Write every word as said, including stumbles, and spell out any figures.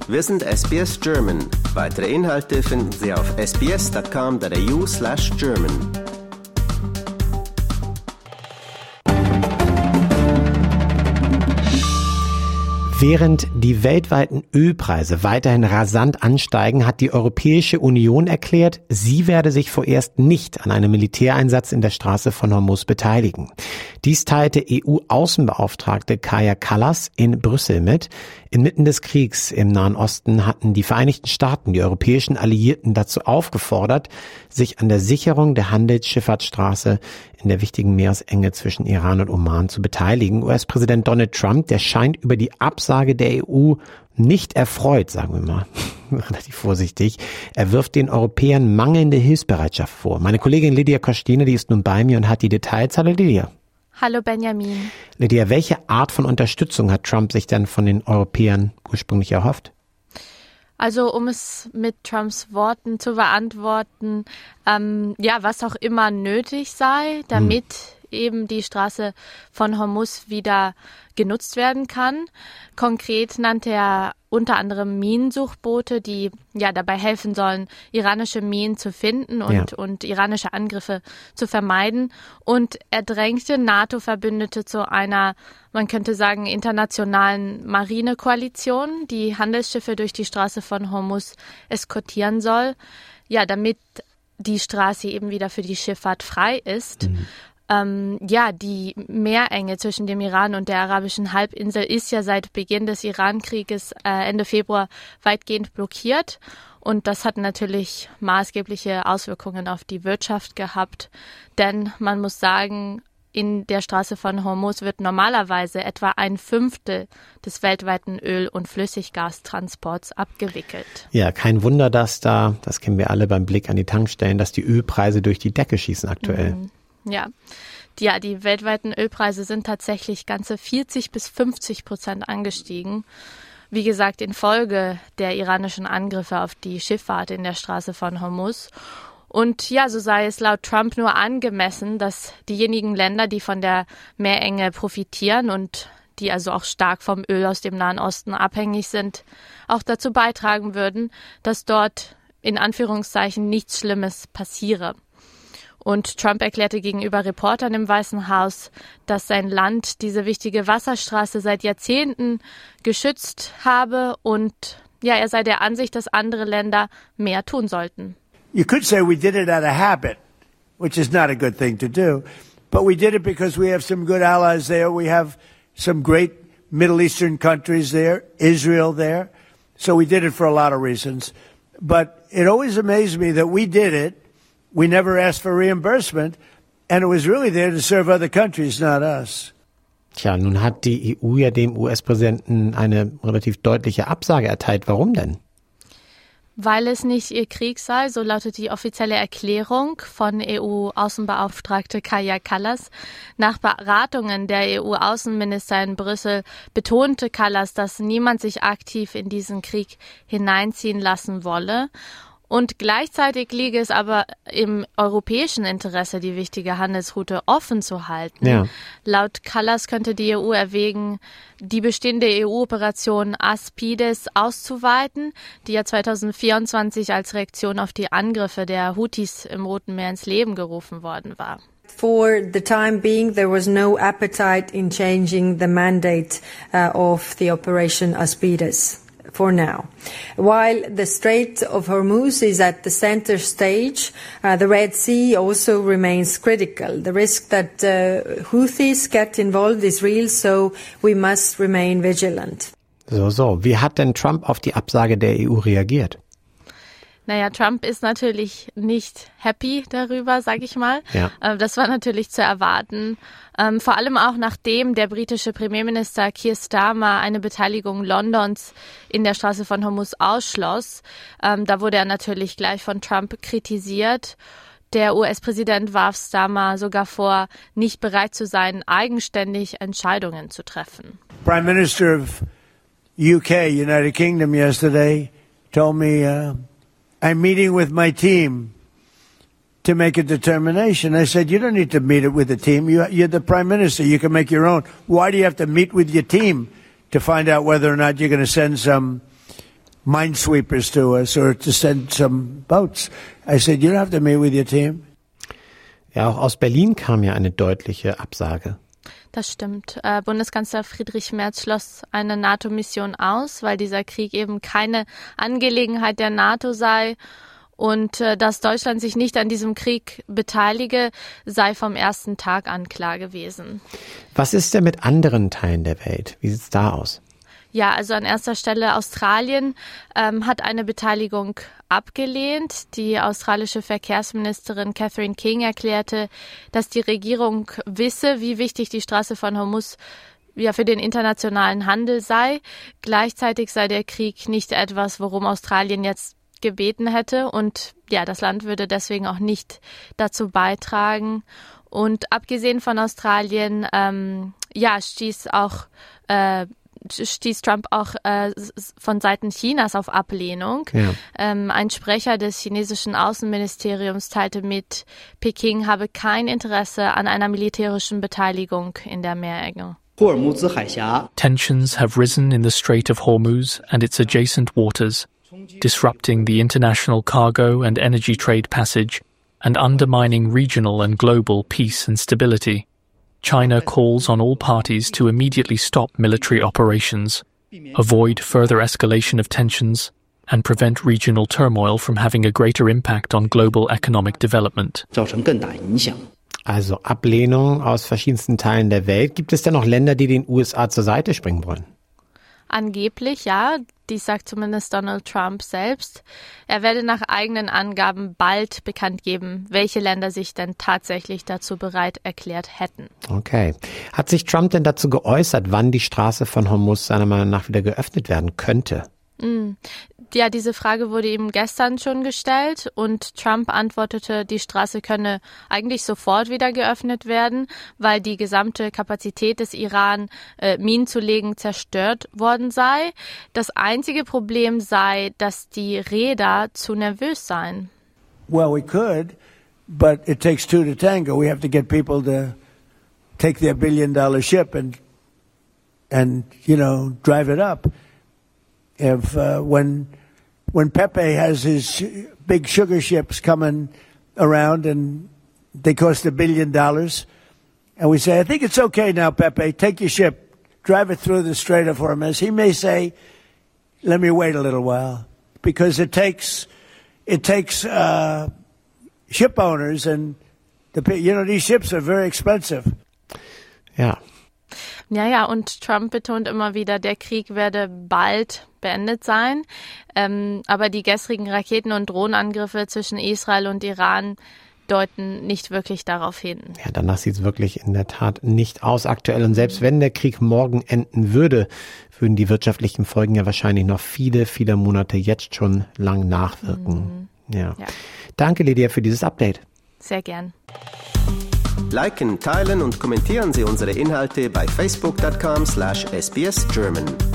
Wir sind S B S German. Weitere Inhalte finden Sie auf sbs.com.au slash German. Während die weltweiten Ölpreise weiterhin rasant ansteigen, hat die Europäische Union erklärt, sie werde sich vorerst nicht an einem Militäreinsatz in der Straße von Hormuz beteiligen. Dies teilte E U-Außenbeauftragte Kaja Kallas in Brüssel mit. Inmitten des Kriegs im Nahen Osten hatten die Vereinigten Staaten die europäischen Alliierten dazu aufgefordert, sich an der Sicherung der Handelsschifffahrtsstraße in der wichtigen Meeresenge zwischen Iran und Oman zu beteiligen. U S-Präsident Donald Trump, der scheint über die Absage der E U nicht erfreut, sagen wir mal, relativ vorsichtig. Er wirft den Europäern mangelnde Hilfsbereitschaft vor. Meine Kollegin Lydia Kostine, die ist nun bei mir und hat die Details. Hallo Lydia. Hallo Benjamin. Lydia, welche Art von Unterstützung hat Trump sich denn von den Europäern ursprünglich erhofft? Also um es mit Trumps Worten zu beantworten, ähm, ja, was auch immer nötig sei, damit hm. eben die Straße von Hormuz wieder genutzt werden kann. Konkret nannte er unter anderem Minensuchboote, die ja dabei helfen sollen, iranische Minen zu finden und, ja. und iranische Angriffe zu vermeiden. Und er drängte NATO-Verbündete zu einer, man könnte sagen, internationalen Marinekoalition, die Handelsschiffe durch die Straße von Hormuz eskortieren soll, ja, damit die Straße eben wieder für die Schifffahrt frei ist. Mhm. Ähm, ja, die Meerenge zwischen dem Iran und der arabischen Halbinsel ist ja seit Beginn des Iran-Krieges äh, Ende Februar weitgehend blockiert. Und das hat natürlich maßgebliche Auswirkungen auf die Wirtschaft gehabt. Denn man muss sagen, in der Straße von Hormuz wird normalerweise etwa ein Fünftel des weltweiten Öl- und Flüssiggastransports abgewickelt. Ja, kein Wunder, dass da, das kennen wir alle beim Blick an die Tankstellen, dass die Ölpreise durch die Decke schießen aktuell. Mhm. Ja. ja, die weltweiten Ölpreise sind tatsächlich ganze vierzig bis fünfzig Prozent angestiegen. Wie gesagt, infolge der iranischen Angriffe auf die Schifffahrt in der Straße von Hormuz. Und ja, so sei es laut Trump nur angemessen, dass diejenigen Länder, die von der Meerenge profitieren und die also auch stark vom Öl aus dem Nahen Osten abhängig sind, auch dazu beitragen würden, dass dort in Anführungszeichen nichts Schlimmes passiere. Und Trump erklärte gegenüber Reportern im Weißen Haus, dass sein Land diese wichtige Wasserstraße seit Jahrzehnten geschützt habe und ja, er sei der Ansicht, dass andere Länder mehr tun sollten. You could say we did it out of habit, which is not a good thing to do, but we did it because we have some good allies there. We have some great Middle Eastern countries there, Israel there. So we did it for a lot of reasons. But it always amazed me that we did it. We never asked for reimbursement, and it was really there to serve other countries, not us. Tja, nun hat die E U ja dem U S-Präsidenten eine relativ deutliche Absage erteilt. Warum denn? Weil es nicht ihr Krieg sei, so lautet die offizielle Erklärung von E U-Außenbeauftragte Kaja Kallas. Nach Beratungen der E U-Außenminister in Brüssel betonte Kallas, dass niemand sich aktiv in diesen Krieg hineinziehen lassen wolle. Und gleichzeitig liege es aber im europäischen Interesse, die wichtige Handelsroute offen zu halten. Ja. Laut Kallas könnte die E U erwägen, die bestehende E U-Operation Aspides auszuweiten, die ja zwanzig vierundzwanzig als Reaktion auf die Angriffe der Houthis im Roten Meer ins Leben gerufen worden war. For the time being, there was no appetite in changing the mandate uh, of the Operation Aspides. For now. While the Strait of Hormuz is at the center stage, uh, the Red Sea also remains critical. The risk that uh, Houthis get involved is real, so we must remain vigilant. So, so. Wie hat denn Trump auf die Absage der E U reagiert? Naja, Trump ist natürlich nicht happy darüber, sag ich mal. Ja. Das war natürlich zu erwarten. Ähm, vor allem auch nachdem der britische Premierminister Keir Starmer eine Beteiligung Londons in der Straße von Hormuz ausschloss. Ähm, da wurde er natürlich gleich von Trump kritisiert. Der U S-Präsident warf Starmer sogar vor, nicht bereit zu sein, eigenständig Entscheidungen zu treffen. Prime Minister of U K, United Kingdom, yesterday told me uh, I'm meeting with my team to make a determination. I said, you don't need to meet it with the team. You, you're the prime minister. You can make your own. Why do you have to meet with your team to find out whether or not you're going to send some minesweepers to us or to send some boats. I said, you don't have to meet with your team. Ja, auch aus Berlin kam ja eine deutliche Absage. Das stimmt. Äh, Bundeskanzler Friedrich Merz schloss eine NATO-Mission aus, weil dieser Krieg eben keine Angelegenheit der NATO sei. Und äh, dass Deutschland sich nicht an diesem Krieg beteilige, sei vom ersten Tag an klar gewesen. Was ist denn mit anderen Teilen der Welt? Wie sieht's da aus? Ja, also an erster Stelle Australien ähm, hat eine Beteiligung abgelehnt. Die australische Verkehrsministerin Catherine King erklärte, dass die Regierung wisse, wie wichtig die Straße von Hormuz ja für den internationalen Handel sei. Gleichzeitig sei der Krieg nicht etwas, worum Australien jetzt gebeten hätte, und ja, das Land würde deswegen auch nicht dazu beitragen. Und abgesehen von Australien, ähm, ja, stieß auch äh, stieß Trump auch äh, von Seiten Chinas auf Ablehnung. Ja. Ähm, ein Sprecher des chinesischen Außenministeriums teilte mit, Peking habe kein Interesse an einer militärischen Beteiligung in der Meerenge. Tensions have risen in the Strait of Hormuz and its adjacent waters, disrupting the international cargo and energy trade passage and undermining regional and global peace and stability. China calls on all parties to immediately stop military operations, avoid further escalation of tensions, and prevent regional turmoil from having a greater impact on global economic development. Also Ablehnung aus verschiedensten Teilen der Welt. Gibt es denn noch Länder, die den U S A zur Seite springen wollen? Angeblich, ja. Dies sagt zumindest Donald Trump selbst. Er werde nach eigenen Angaben bald bekannt geben, welche Länder sich denn tatsächlich dazu bereit erklärt hätten. Okay. Hat sich Trump denn dazu geäußert, wann die Straße von Hormuz seiner Meinung nach wieder geöffnet werden könnte? Mm. Ja, diese Frage wurde ihm gestern schon gestellt und Trump antwortete, die Straße könne eigentlich sofort wieder geöffnet werden, weil die gesamte Kapazität des Iran, äh, Minen zu legen, zerstört worden sei. Das einzige Problem sei, dass die Räder zu nervös seien. Well, we could, but it takes two to tango. We have to get people to take their billion-dollar ship and, and, you know, drive it up. If uh, when when Pepe has his big sugar ships coming around and they cost a billion dollars, and we say, I think it's okay now, Pepe, take your ship, drive it through the Strait of Hormuz. He may say, let me wait a little while, because it takes it takes uh, ship owners and the you know these ships are very expensive. Ja. Ja, ja, und Trump betont immer wieder, der Krieg werde bald beendet sein. Ähm, aber die gestrigen Raketen- und Drohnenangriffe zwischen Israel und Iran deuten nicht wirklich darauf hin. Ja, danach sieht es wirklich in der Tat nicht aus aktuell. Und selbst wenn der Krieg morgen enden würde, würden die wirtschaftlichen Folgen ja wahrscheinlich noch viele, viele Monate jetzt schon lang nachwirken. Mhm. Ja. Ja. Danke, Lydia, für dieses Update. Sehr gern. Liken, teilen und kommentieren Sie unsere Inhalte bei facebook dot com slash S B S German.